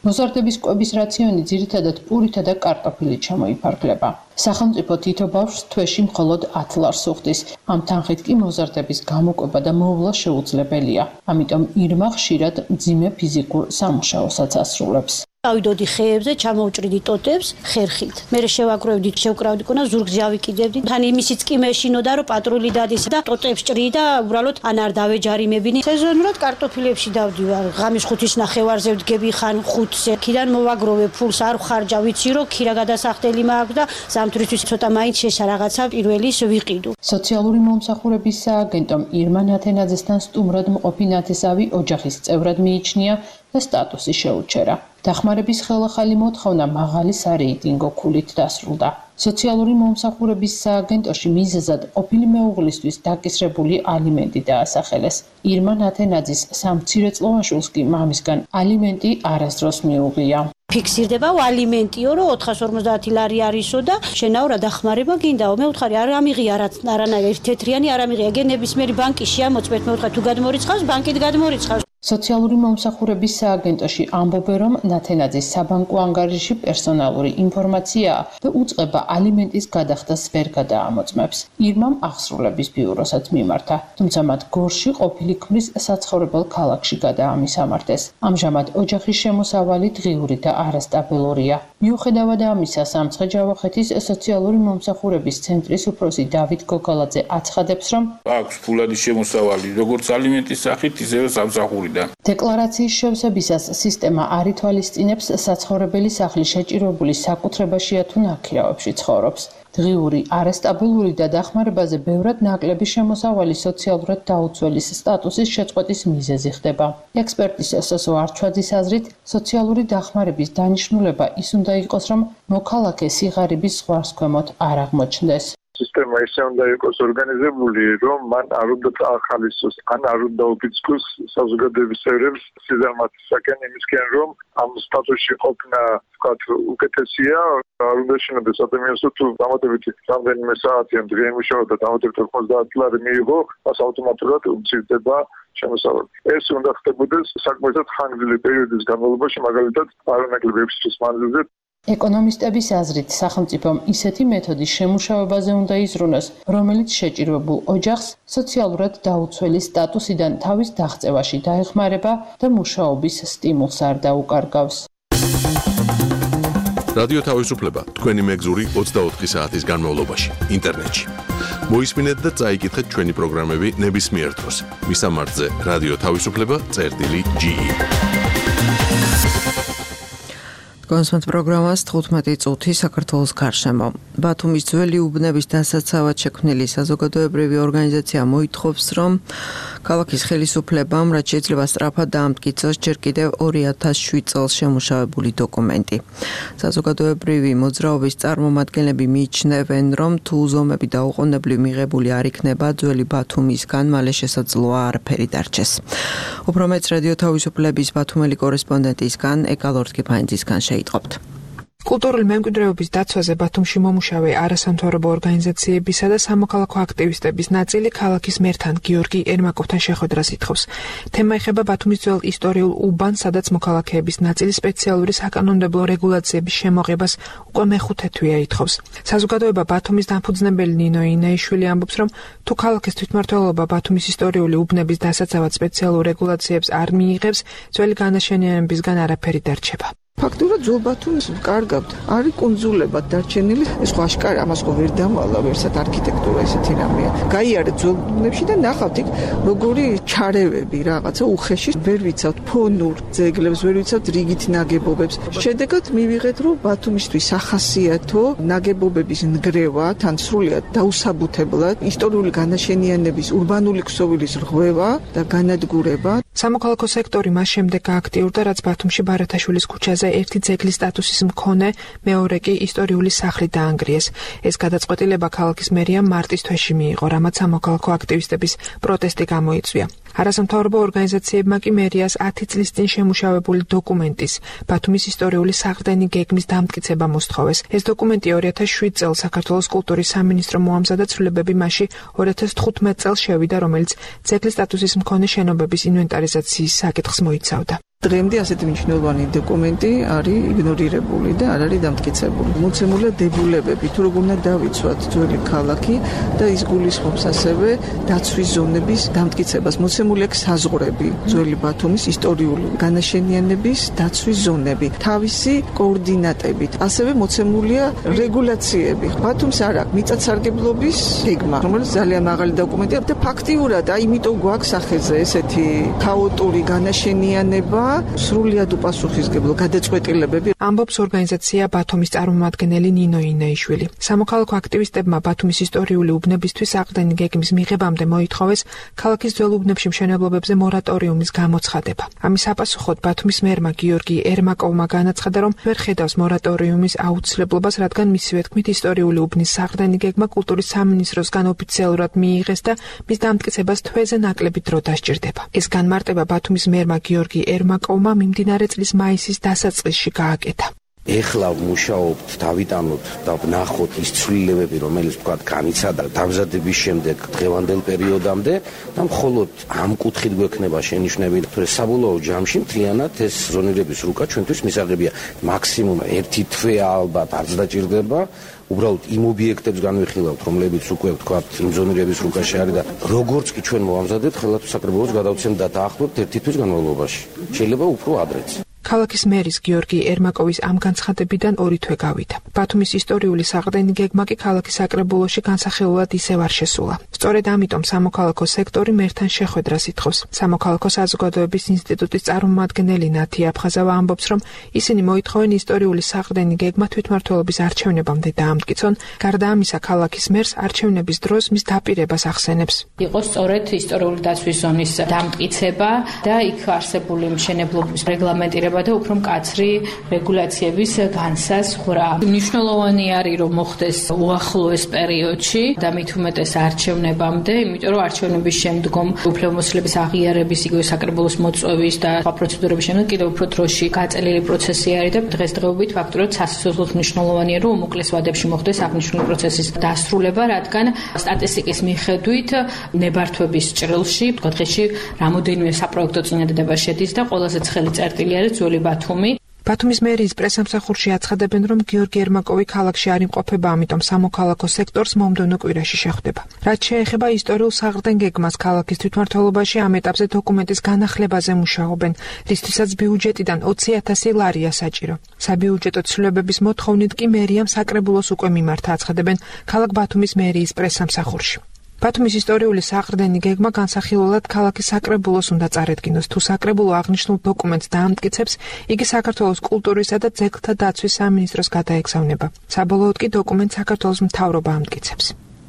მოზარდების კვების რაციონი ძირითადად პურითა და კარტოფილით შემოიფარგლება. სახელმწიფო თითო ბავშვს თვეში მხოლოდ ათ ლარს უხდის. ამ თანხით კი მოზარდების გამოკვება და მოვლა შეუძლებელია. ამიტომ ირმა ხშირად მძიმე ფიზიკურ სამუშაოსაც ასრულებს. ავიდოდი ხეებზე, ჩამოვჭრიდი ტოტებს ხერხით. მე შევაგროვდი, შევკრავდი კონა ზურგზე ავიკიდებდი. თან იმისიც კი მეშინოდა, რომ პატრული დადის და ტოტებს ჭრიდი და უბრალოდ ან არ დავეჯარიმებინი. სეზონურად კარტოფილებში დავდივარ. ღამის ხუთის ნახევარზე ვდგები ხან ხუთზე. ქიდან მოვაგროვე ფულს არ ვხარჯა, ვიცი რომ ქირა გადასახდელი მაქვს და ზამთრისთვის ცოტა მაინც შეშა რაღაცა პირველის ვიყიდო. სოციალური მომსახურების სააგენტომ ირმა ნათენაძესთან სტუმრად მყოფი ნათესავი ოჯახის წევრად მიიჩნია და სტატუსი შეუჩერა. დახმარების ხელახალი მოთხოვნა მაღალი სარეიტინგო ქულით დასრულდა. სოციალური მომსახურების სააგენტოში მიზეზად ყოფილი მეუღლისთვის დაკისრებული ალიმენტი დაასახელეს. ირმა ნათენაძის სამ მცირეწლოვან შვილს კი მამისგან ალიმენტი არასდროს მიუღია. ფიქსირდება ალიმენტიო, რომ ოთხას ორმოცდაათი ლარი არისო და შენაო რა დახმარება გინდაო. მე ვთხარი არ ამიღია რაც არანაირი ერთთეთრიანი არ ამიღია. გე ნებისმიერი ბანკი შეამოწმეთ, მე ვთხარი თუ გადმორიცხავს, ბანკით გადმორიცხავს. სოციალური მომსახურების სააგენტოში ამბობენ, რომ ნათენაძის საბანკო ანგარიში პერსონალური ინფორმაციაა და უწყება ალიმენტის გადახდას ვერ გადაამოწმებს. ირმამ აღსრულების ბიუროსაც მიმართა, თუმცა მათ გორში ყოფილი ქმრის საცხოვრებელ ქალაქში გადაამისამართეს. ამჟამად ოჯახის შემოსავალი დღიური და არასტაბილურია. მიუხედავად ამისა, სამცხე-ჯავახეთის სოციალური მომსახურების ცენტრის უფროსი დავით გოგოლაძე აცხადებს, რომ აქვს ფულადი შემოსავალი, როგორც ალიმენტის სახით, ისევე სამსახურიდან. დეკლარაციის შევსებისას სისტემა არ ითვალისწინებს საცხოვრებელი სახლი შეჭირებული საკუთრებაშია თუ ნაქირავებში ცხოვრობს. დღიური, არასტაბილური და დახმარებაზე ბევრად ნაკლები შემოსავალი სოციალურად დაუცველის სტატუსის შეწყვეტის მიზეზი ხდება. ექსპერტის სოსო არჩვაძის აზრით, სოციალური დახმარების დანიშნულება ის უნდა იყოს, რომ მოქალაქე სიღარიბის ზღვარს ქვემოთ არ აღმოჩნდეს. სისტემა ისე უნდა იყოს ორგანიზებული, რომ მან არ უნდა წაახალისოს, ან არ უნდა უბიძგოს საზოგადოების წევრებს სიზარმაცისაკენ იმისკენ, რომ ამ სტატუსში ყოფნა, ვთქვათ, უკეთესია, არ უნდა შინოდეს ადამიანს, თუ დამატებითი რამდენიმე საათი ამ დღე იმუშავა და დამატებით ორმოცდაათი ლარი მიიღო, მას ავტომატურად უმცირდება შემოსავალი. ეს უნდა ხდებოდეს საკმაოდ ხანგრძლივი პერიოდის განმავლობაში, მაგალითად, არანაკლები ექვსი წლის მანძილზე. ეკონომისტების აზრით, სახელმწიფომ ისეთი მეთოდის შემუშავებაზე უნდა იზრუნოს, რომელიც შეჭირებულ ოჯახს სოციალურად დაუცველი სტატუსიდან თავის დაღწევაში დაეხმარება და მუშაობის სტიმულს არ დაუკარგავს. რადიო თავისუფლება თქვენი მეგზური ოცდაოთხი საათის განმავლობაში ინტერნეტში. მოისმინეთ და წაიკითხეთ ჩვენი პროგრამები ნებისმიერ დროს. მისამართზე რადიო თავისუფლება წერტილი ჯი ი. კონსმეთ პროგრამას თხუთმეტი წუთი საქართველოს გარშემო. ბათუმის ძველი უბნების დასაცავად შექმნილი საზოგადოებრივი ორგანიზაცია მოითხოვს, რომ ქალაქის ხელისუფლებამ, რაც შეიძლება სწრაფად დაამტკიცოს ჯერ კიდევ ორი ათას შვიდ წელს შემუშავებული დოკუმენტი. საზოგადოებრივი მოძრაობის წარმომადგენლები მიიჩნევენ, რომ თუ ზომები დაუყოვნებლივ მიღებული არ იქნება ძველი ბათუმისგან, მალე შესაძლოა არაფერი დარჩეს. უფრო მეც რადიო თავისუფლების ბათუმელი კორესპონდენტისგან ეკალორთკიფანიძისგან შეიტყობთ. კულტურული მემკვიდრეობის დაცვაზე ბათუმში მომუშავე არასამთავრობო ორგანიზაციებისა და სამოქალაქო აქტივისტების ნაწილი ქალაქის მერთან გიორგი ერმაკოვთან შეხვედრას ითხოვს. თემა ეხება ბათუმის ძველ ისტორიულ უბანს, სადაც მოქალაქეების ნაწილი სპეციალური საკანონმდებლო რეგულაციების შემოღებას უკვე მეხუთე თვეა ითხოვს. საზოგადოება ბათუმის დამფუძნებელი ნინო ინაიშვილი ამბობს, რომ თუ ქალაქის თვითმმართველობა ბათუმის ისტორიული უბნების დასაცავად სპეციალურ რეგულაციებს არ მიიღებს, ძველი განაშენიანებისგან არაფერი დარჩება. ფაქტურად ძველ ბათუმის კარგავთ, არის კუნძულებად დარჩენილი, ეს ხო აშკარა, ამას ხო ვერ დამალა, ვერსად არქიტექტურა ესეთი რამეა. გაიარეთ ძველ ბუნებში და ნახავთ იქ როგორი ჩარევები რაღაცა უხეში, ვერ ვიცავთ ფონურ ძეგლებს, ვერ ვიცავთ რიგით ნაგებობებს. შედეგად მივიღეთ, რომ ბათუმისთვის სახასიათო ნაგებობების ნგრევა, თან სრულიად დაუსაბუთებლად, ისტორიული განაშენიანების ურბანული ქსოვილის რღვევა და განადგურება. სამოქალაქო სექტორი მას შემდეგ გააქტიურდა, რაც ბათუმში ბარათაშვილის ქუჩაზე ერთი ძეგლის სტატუსის მქონე, მეორე კი ისტორიული სახლი დაანგრიეს. ეს გადაწყვეტილება ქალაქის მერიამ მარტის თვეში მიიღო, რამაც სამოქალაქო აქტივისტების პროტესტი გამოიწვია. არასამთავრობო ორგანიზაციებმა კი მერიას ათი წლის წინ შემუშავებული დოკუმენტის, ბათუმის ისტორიული საყრდენი გეგმის დამტკიცება მოსთხოვეს. ეს დოკუმენტი ორი ათას შვიდ წელს საქართველოს კულტურის სამინისტრო მოამზადა, ცვლილებები მასში ორი ათას თხუთმეტ წელს შევიდა, რომელიც ძეგლის სტატუსის მქონე შენობების ინვენტარიზაციის საკითხს მოიცავდა. დღემდე ასეთი მნიშვნელოვანი დოკუმენტი არის იგნორირებული და არ არის დამტკიცებული. მოცემულია დებულებები, თუ როგორ უნდა დავიცვათ ძველი ქალაქი და ის გულისხმობს ასევე დაცვის ზონების დამტკიცებას. მოცემულია აქვს საზღვრები, ძველი ბათუმის ისტორიული განაშენიანების დაცვის ზონები, თავისი კოორდინატებით. ასევე მოცემულია რეგულაციები. ბათუმს არ აქვს მიწათსარგებლობის გეგმა, რომელიც ძალიან მაღალი დოკუმენტია და ფაქტიურად, აი იმიტომ გვაქვს სახეზე ესეთი ქაოტური განაშენიანება, სრულად უპასუხისმგებლო გადაწყვეტილებები. ამბობს ორგანიზაცია ბათუმის წარმომადგენელი ნინო ინეიშვილი. სამოქალაქო აქტივისტებმა ბათუმის ისტორიული უბნებისთვის აყდენი გეგმის მიღებამდე მოითხოვეს ქალაქის ძველ უბნებში მშენებლობებზე მორატორიუმის გამოცხადება. ამის საპასუხოდ ბათუმის მერმა გიორგი ერმაკოვმა განაცხადა, რომ ვერ ხედავს მორატორიუმის აუცილებლობას, რადგან მისივე თქმით ისტორიული უბნის საყრდენი გეგმა კულტურის სამინისტროსგან ოფიციალურად მიიღეს და მის დამტკიცებას თვეზე ნაკლები დრო დასჭირდება. ეს განმარტება ბათუმის მერმა გიორგი ერმაკოვმა მიმდინარე წლის მაისის დასაწყისში გააკეთა. ეხლა მუშაობთ, დავიტანოთ და ვნახოთ ის ცვლილებები, რომელიც თქვათ განიცადა დამზადების შემდეგ დღევანდელ პერიოდამდე და მხოლოდ ამ კუთხით გვექნება შენიშვნები, თუ საბოლოო ჯამში მთლიანად ეს ზონირების რუკა ჩვენთვის მისაღებია. მაქსიმუმ ერთი თვე ალბათ არც დაჭირდება. უბრალოდ იმ ობიექტებს განვიხილავთ, რომლებიც უკვე ვთქვათ, იმ ზონირების რუკაში არის და როგორც კი ჩვენ მოვამზადებთ, ხელათვი საკრებულოს გადავცემთ და დაახლოებით ერთი თვის განმავლობაში. შეიძლება უფრო ადრეც. ქალაქის მერის გიორგი ერმაკოვის ამ განცხადებიდან ორი თვე გავიდა. ბათუმის ისტორიული საყრდენი გეგმა კი ქალაქის საკრებულოში განსახილულად ისევ არ შესულა. სწორედ ამიტომ სამოქალაქო სექტორი მერთან შეხვედრას ითხოვს. სამოქალაქო საზოგადოების ინსტიტუტის წარმომადგენელი ნათი აფხაზავა ამბობს, რომ ისინი მოითხოვენ ისტორიული საყრდენი გეგმა თვითმმართველობის არჩევნებამდე დაამტკიცონ. გარდა ამისა, ქალაქის მერს არჩევნების დროს მის დაპირებას ახსენებს. იყო სწორედ ისტორიული დაცვის ზონის დამტკიცება და იქ არსებული მშენებლობის რეგლამენტირება და უფრო მკაცრი რეგულაციების განსაზღვრა. მნიშვნელოვანი არის, რომ მოხდეს უახლოეს პერიოდში და მით უმეტეს არჩევნებამდე, იმიტომ რომ არჩევნების შემდგომ უფლებამოსილების აღიარების, იგივე საკრებულოს მოწვევის და სხვა პროცედურების შემდეგ კიდევ უფრო დროში გაწელილი პროცესი არის და დღესდღეობით ფაქტურად სასიცოცხლოდ მნიშვნელოვანია, რომ უმოკლეს ვადებში მოხდეს აღნიშნული პროცესის დასრულება, რადგან სტატისტიკის მიხედვით ნებართვების ჭრილში, თქვა დღეში რამოდენიმე საპროექტო წინადადება შედის და ყველაზე ცხელი წერტილი არის ძველი ბათუმი. ბათუმის მერიის პრესამსახურში აცხადებენ, რომ გიორგი ერმაკოვი ქალაქში არ იმყოფება, ამიტომ სამოქალაქო სექტორს მომდევნო კვირაში შეხვდება. რაც შეეხება ისტორიულ საყრდენ გეგმას, ქალაქის თვითმმართველობაში ამ ეტაპზე დოკუმენტის განახლებაზე მუშაობენ, რისთვისაც ბიუჯეტიდან ოცი ათასი ლარია საჭირო. საბიუჯეტო ცვლილებების მოთხოვნით კი მერიამ საკრებულოს უკვე მიმართა, აცხადებენ ქალაქ ბათუმის მერიის პრესამსახურში. ბათუმის ისტორიული საყრდენი გეგმა განსახილულად ქალაქის საკრებულოს უნდა წარედგინოს. თუ საკრებულო აღნიშნულ დოკუმენტს დაამტკიცებს, იგი საქართველოს კულტურისა და ძეგლთა დაცვის სამინისტროს გადაეგზავნება. საბოლოოდ კი დოკუმენტს საქართველოს მთავრობა ამტკიცებს.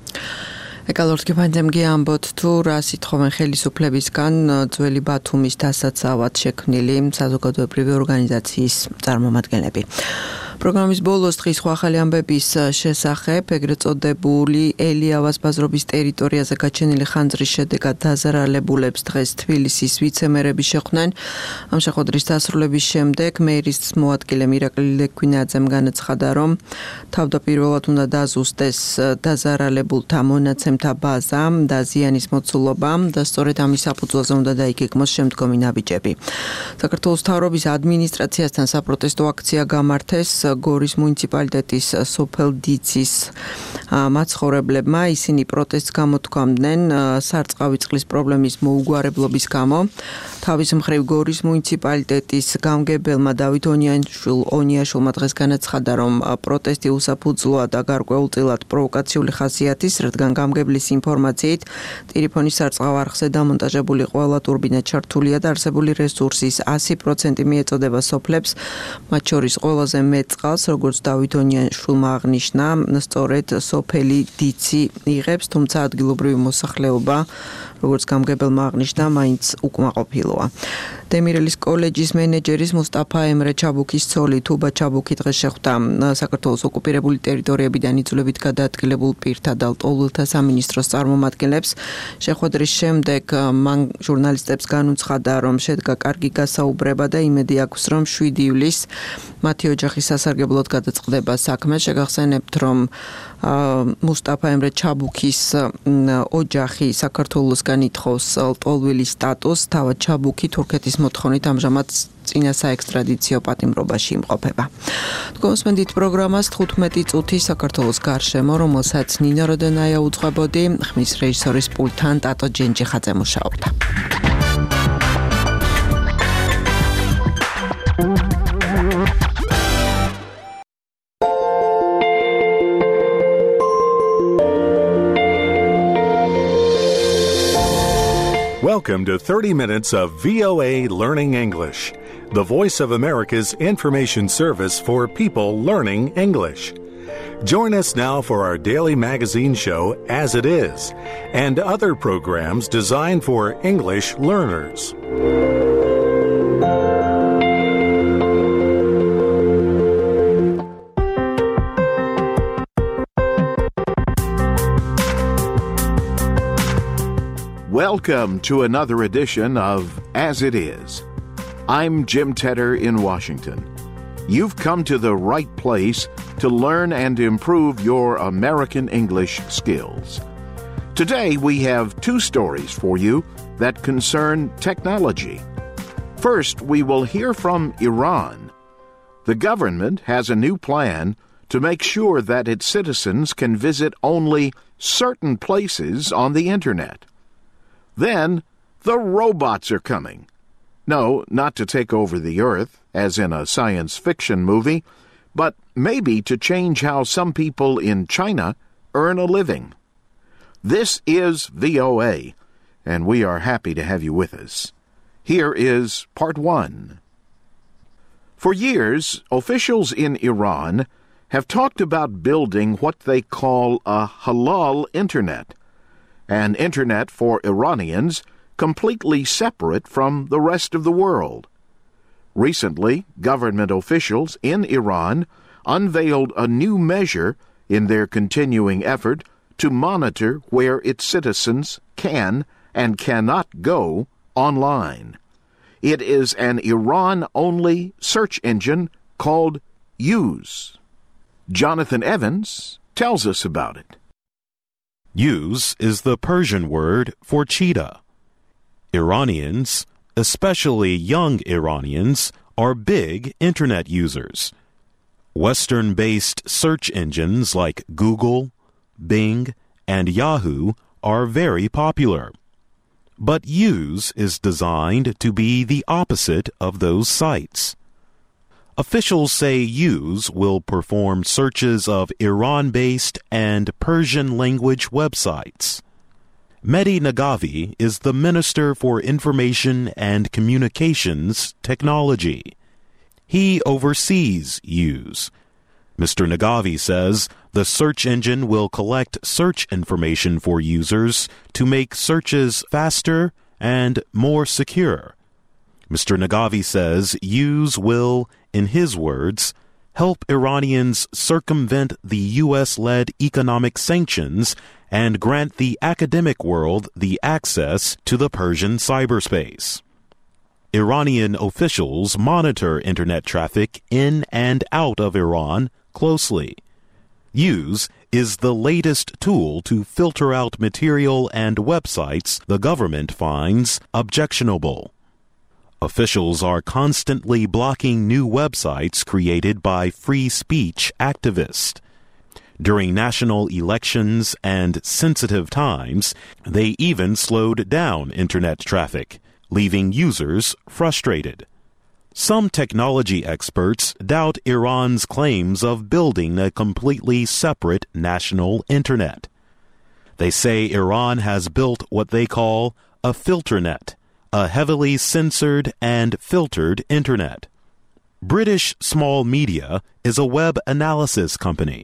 ეკალორტკი ფანძემგი ამბობთ, თუ რას ითხოვენ ხელისუფლებისგან ძველი ბათუმის დასაცავად შექმნილი საზოგადოებრივი ორგანიზაციის წარმომადგენლები. პროგრამის ბოლოს დღის ახალი ამბების შესახებ ეგრეთ წოდებული ელიავას ბაზრობის ტერიტორიაზე გაჩენილი ხანძრის შედეგად დაზარალებულებს დღეს თბილისის ვიცემერები შეხვდნენ. ამ შეხვედრის დასრულების შემდეგ მერის მოადგილე მირაკლი ლეკვინაძემ განაცხადა, რომ თავდაპირველად უნდა დაზუსტეს დაზარალებულთა მონაცემთა ბაზა და ზიანის მოცულობა და სწორედ ამის საფუძველზე უნდა დაიგეგმოს შემდგომი ნაბიჯები. საქართველოს მთავრობის ადმინისტრაციასთან საპროტესტო აქცია გამართეს გორის მუნიციპალიტეტის სოფელ დიცის მაცხოვრებლებმა. ისინი პროტესტს გამოთქვამდნენ სარწყავი წყლის პრობლემის მოუგვარებლობის გამო. თავის მხრივ გორის მუნიციპალიტეტის გამგებელმა დავით ონიაშვილმა დღეს განაცხადა, რომ პროტესტი უსაფუძვლოა და გარკვეულწილად პროვოკაციული ხასიათის, რადგან გამგებლის ინფორმაციით ტირიფონის სარწყავ არხზე დამონტაჟებული ყველა ტურბინა ჩართულია და არსებული რესურსის ასი პროცენტი მიეწოდება სოფლებს, მათ შორის ყველაზე მეტ წყალს, როგორც დავით ონიაშვილმა აღნიშნა, სწორედ სოფელი დიცი იღებს, თუმცა ადგილობრივი მოსახლეობა, როგორც გამგებელმა აღნიშნა, მაინც უკმაყოფილოა. დემირელის კოლეჯის მენეჯერის მუსტაფა ემრე ჩაბუქის ცოლი თუბა ჩაბუქი დღეს შეხვდა საქართველოს ოკუპირებული ტერიტორიებიდან იძულებით გადაადგილებულ პირთა და ლტოლვილთა სამინისტროს წარმომადგენლებს. შეხვედრის შემდეგ მან ჟურნალისტებს განუცხადა, რომ შედგა კარგი გასაუბრება და იმედი აქვს, რომ შვიდი ივლისს მათი ოჯახის სასარგებლოდ გადაწყდება საქმე. შეგახსენებთ, რომ მუსტაფა ემრე ჩაბუქის ოჯახი საქართველოსგან ითხოვს ლტოლვილის სტატუსს, თავად ჩაბუქი თურქეთის მოთხოვნით ამჟამად წინა საექსტრადიციო პატიმრობაში იმყოფება. Თქვენსმენდით პროგრამას თხუთმეტი წუთი საქართველოს გარშემო, რომელსაც ნინო როდენაია უძღვებოდი, ხმის რეჟისორის პულტთან ტატო ჯენჯიხაძე მუშაობდა. Welcome to thirty minutes of V O A Learning English, the voice of America's information service for people learning English. Join us now for our daily magazine show, As It Is, and other programs designed for English learners. Welcome to another edition of As It Is. I'm Jim Tedder in Washington. You've come to the right place to learn and improve your American English skills. Today we have two stories for you that concern technology. First, we will hear from Iran. The government has a new plan to make sure that its citizens can visit only certain places on the Internet. Then, the robots are coming. No, not to take over the earth, as in a science fiction movie, but maybe to change how some people in China earn a living. This is V O A, and we are happy to have you with us. Here is part one. For years, officials in Iran have talked about building what they call a halal internet, an internet for Iranians completely separate from the rest of the world. Recently, government officials in Iran unveiled a new measure in their continuing effort to monitor where its citizens can and cannot go online. It is an Iran-only search engine called Use. Jonathan Evans tells us about it. Use is the Persian word for cheetah. Iranians, especially young Iranians, are big Internet users. Western-based search engines like Google, Bing, and Yahoo are very popular. But Use is designed to be the opposite of those sites. Officials say Use will perform searches of Iran-based and Persian-language websites. Mehdi Nagavi is the Minister for Information and Communications Technology. He oversees Use. Mister Nagavi says the search engine will collect search information for users to make searches faster and more secure. Mister Nagavi says Use will, in his words, help Iranians circumvent the U S-led economic sanctions and grant the academic world the access to the Persian cyberspace. Iranian officials monitor Internet traffic in and out of Iran closely. Use is the latest tool to filter out material and websites the government finds objectionable. Officials are constantly blocking new websites created by free speech activists. During national elections and sensitive times, they even slowed down Internet traffic, leaving users frustrated. Some technology experts doubt Iran's claims of building a completely separate national Internet. They say Iran has built what they call a filternet, a heavily censored and filtered Internet. British Small Media is a web analysis company.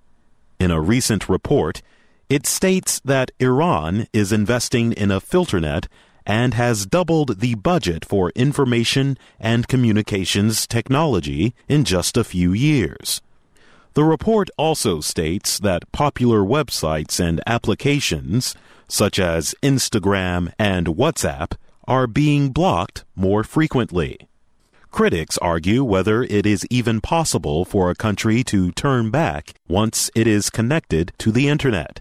In a recent report, it states that Iran is investing in a filternet and has doubled the budget for information and communications technology in just a few years. The report also states that popular websites and applications, such as Instagram and WhatsApp, are being blocked more frequently. Critics argue whether it is even possible for a country to turn back once it is connected to the Internet.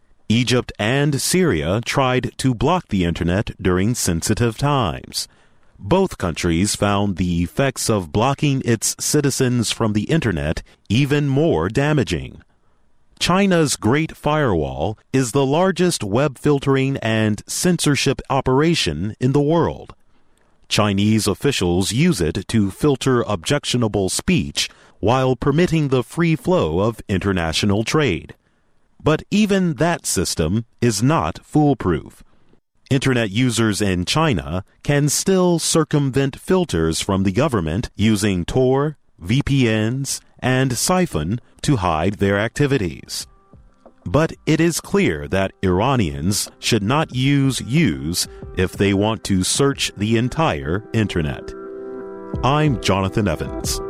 Egypt and Syria tried to block the Internet during sensitive times, Both countries found the effects of blocking its citizens from the internet even more damaging. China's Great Firewall is the largest web filtering and censorship operation in the world. Chinese officials use it to filter objectionable speech while permitting the free flow of international trade. But even that system is not foolproof. Internet users in China can still circumvent filters from the government using Tor, V P Ns, and Siphon to hide their activities. But it is clear that Iranians should not use use if they want to search the entire Internet. I'm Jonathan Evans.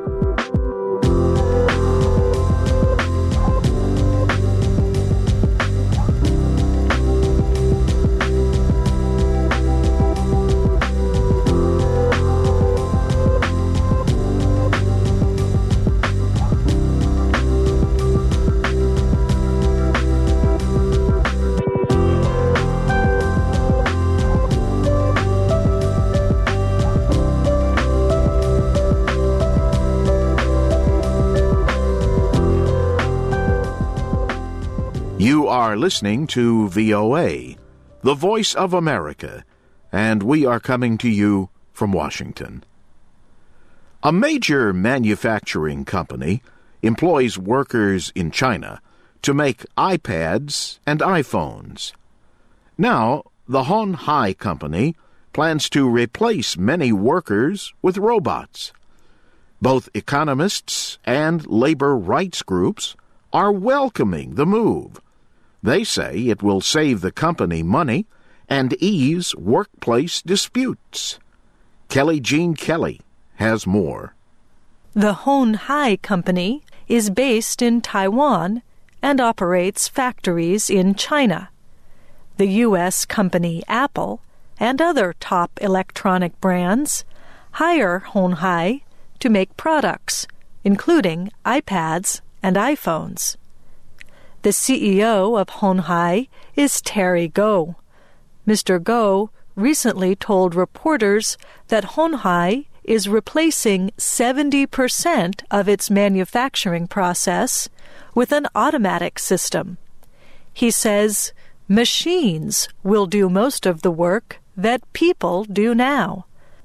You are listening to V O A, the Voice of America, and we are coming to you from Washington. A major manufacturing company employs workers in China to make iPads and iPhones. Now, the Hon Hai Company plans to replace many workers with robots. Both economists and labor rights groups are welcoming the move. They say it will save the company money and ease workplace disputes. Kelly Jean Kelly has more. The Hon Hai Company is based in Taiwan and operates factories in China. The U S company Apple and other top electronic brands hire Hon Hai to make products, including iPads and iPhones. The C E O of Hon Hai is Terry Goh. Mister Goh recently told reporters that Hon Hai is replacing seventy percent of its manufacturing process with an automatic system. He says machines will do most of the work that people do now.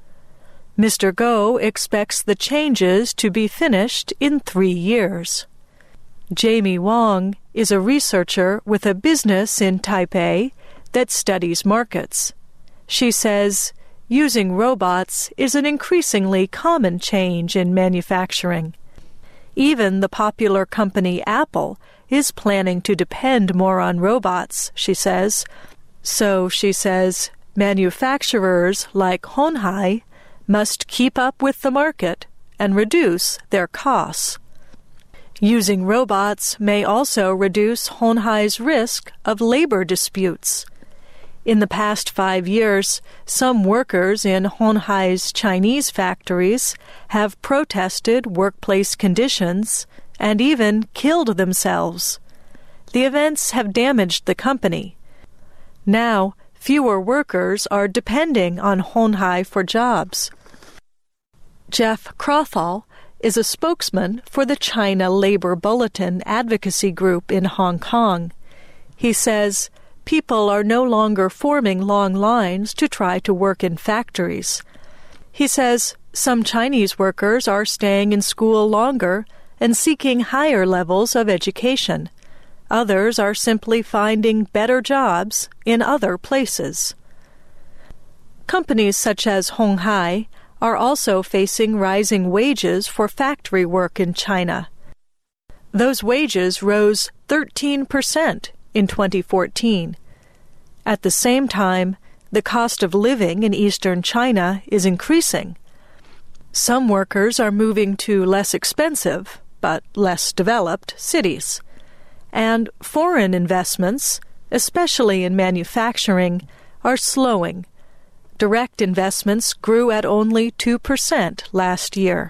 Mister Goh expects the changes to be finished in three years. Jamie Wong is a researcher with a business in Taipei that studies markets. She says using robots is an increasingly common change in manufacturing. Even the popular company Apple is planning to depend more on robots, she says. So, she says, manufacturers like Hon Hai must keep up with the market and reduce their costs. Using robots may also reduce Hon Hai's risk of labor disputes. In the past five years, some workers in Hon Hai's Chinese factories have protested workplace conditions and even killed themselves. The events have damaged the company. Now, fewer workers are depending on Hon Hai for jobs. Jeff Crothall is a spokesman for the China Labor Bulletin advocacy group in Hong Kong. He says people are no longer forming long lines to try to work in factories. He says some Chinese workers are staying in school longer and seeking higher levels of education. Others are simply finding better jobs in other places. Companies such as Hon Hai are also facing rising wages for factory work in China. Those wages rose thirteen percent in twenty fourteen. At the same time, the cost of living in eastern China is increasing. Some workers are moving to less expensive, but less developed cities. And foreign investments, especially in manufacturing, are slowing. Direct investments grew at only two percent last year.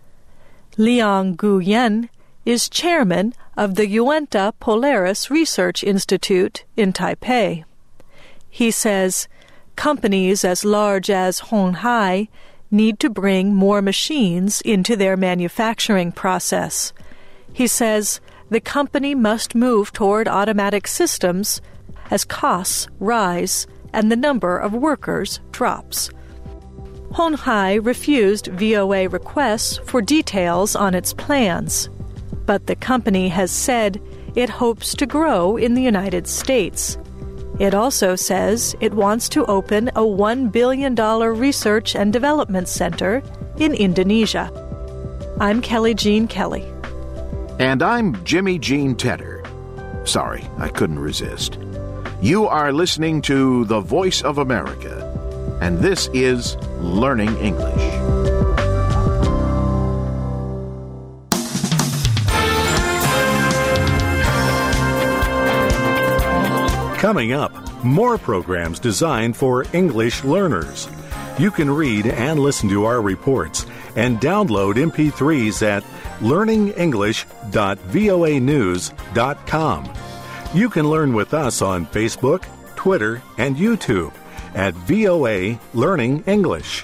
Liang Guyen is chairman of the Uinta Polaris Research Institute in Taipei. He says companies as large as Hon Hai need to bring more machines into their manufacturing process. He says the company must move toward automatic systems as costs rise and the number of workers drops. Hon Hai refused V O A requests for details on its plans, but the company has said it hopes to grow in the United States. It also says it wants to open a one billion dollars research and development center in Indonesia. I'm Kelly Jean Kelly. And I'm Jimmy Jean Tedder. Sorry, I couldn't resist. You are listening to The Voice of America, and this is Learning English. Coming up, more programs designed for English learners. You can read and listen to our reports and download M P threes at learning english dot voa news dot com. You can learn with us on Facebook, Twitter, and YouTube at V O A Learning English.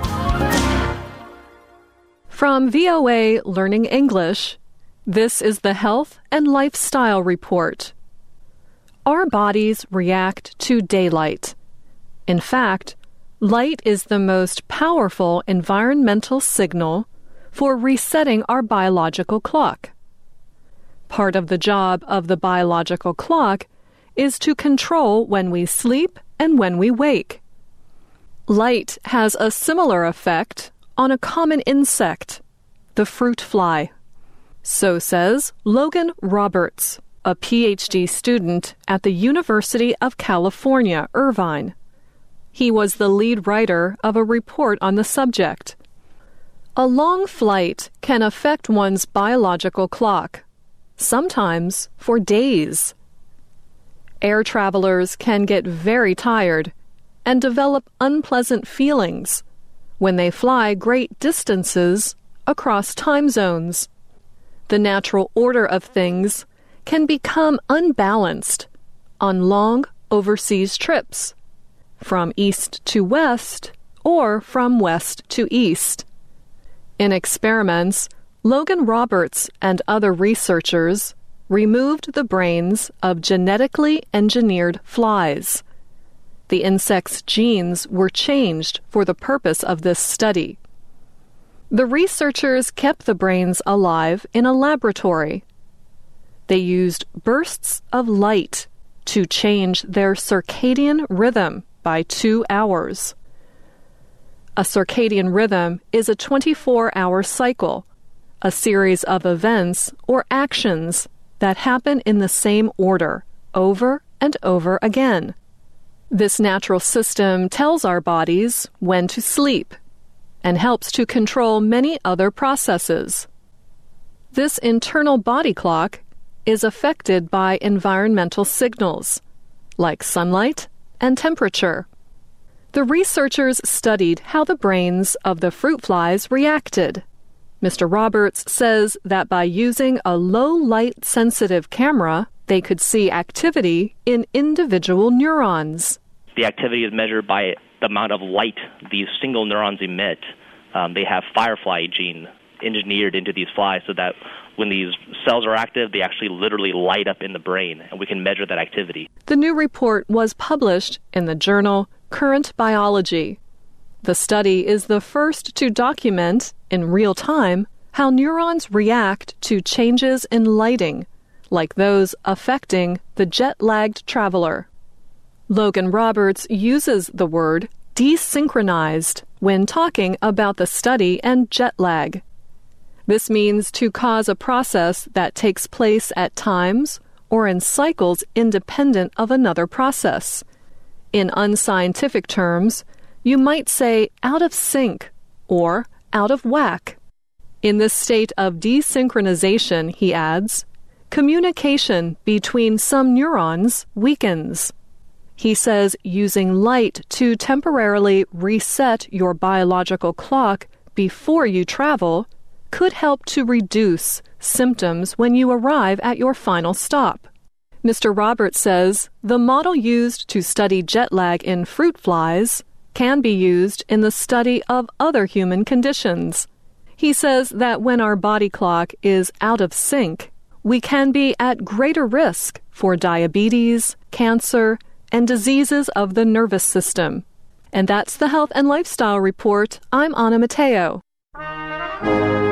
From V O A Learning English, this is the Health and Lifestyle Report. Our bodies react to daylight. In fact, light is the most powerful environmental signal for resetting our biological clock. Part of the job of the biological clock is to control when we sleep and when we wake. Light has a similar effect on a common insect, the fruit fly. So says Logan Roberts, a P H D student at the University of California, Irvine. He was the lead writer of a report on the subject. A long flight can affect one's biological clock, sometimes for days. Air travelers can get very tired and develop unpleasant feelings when they fly great distances across time zones. The natural order of things can become unbalanced on long overseas trips, from east to west or from west to east. In experiments, Logan Roberts and other researchers removed the brains of genetically engineered flies. The insect's genes were changed for the purpose of this study. The researchers kept the brains alive in a laboratory. They used bursts of light to change their circadian rhythm by two hours. A circadian rhythm is a twenty-four hour cycle, a series of events or actions that happen in the same order over and over again. This natural system tells our bodies when to sleep and helps to control many other processes. This internal body clock is affected by environmental signals, like sunlight and temperature. The researchers studied how the brains of the fruit flies reacted. Mister Roberts says that by using a low-light sensitive camera, they could see activity in individual neurons. The activity is measured by the amount of light these single neurons emit. Um, they have firefly gene engineered into these flies so that when these cells are active, they actually literally light up in the brain, and we can measure that activity. The new report was published in the journal Current Biology. The study is the first to document, in real time, how neurons react to changes in lighting, like those affecting the jet-lagged traveler. Logan Roberts uses the word desynchronized when talking about the study and jet lag. This means to cause a process that takes place at times or in cycles independent of another process. In unscientific terms, you might say out of sync or out of whack. In this state of desynchronization, he adds, communication between some neurons weakens. He says using light to temporarily reset your biological clock before you travel could help to reduce symptoms when you arrive at your final stop. Mister Roberts says the model used to study jet lag in fruit flies can be used in the study of other human conditions. He says that when our body clock is out of sync, we can be at greater risk for diabetes, cancer, and diseases of the nervous system. And that's the Health and Lifestyle Report. I'm Anna Mateo.